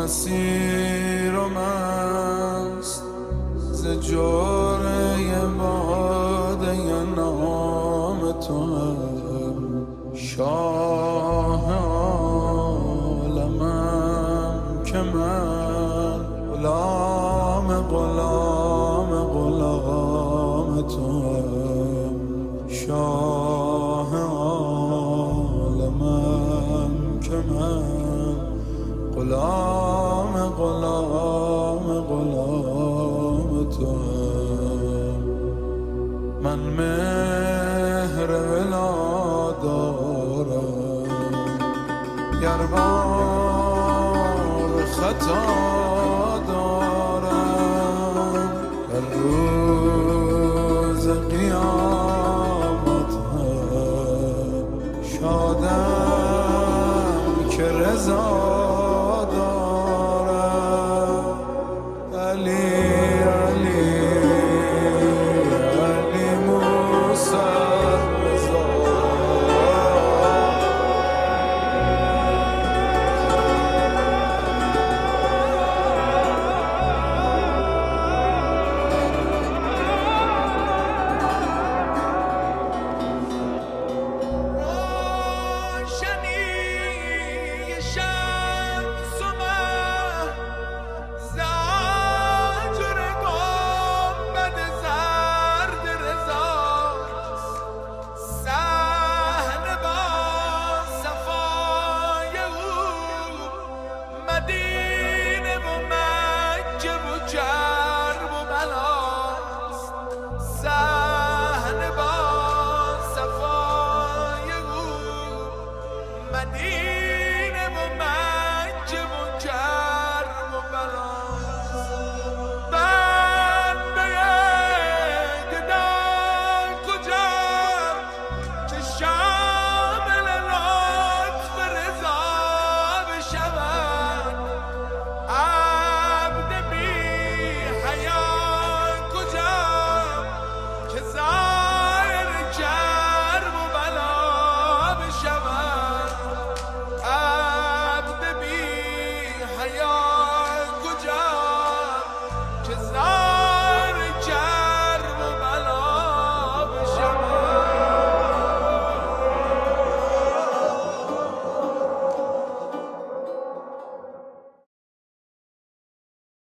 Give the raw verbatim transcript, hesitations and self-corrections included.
اسیرم است ز جوره باده نام تو هم شاه عالمم که من غلام غلام غلام تو هم شاه عالمم که من غلام غلام غلام تو هم من مهر ولا دارم گر بار خطا دارم در روز قیامت هم شادم که رضا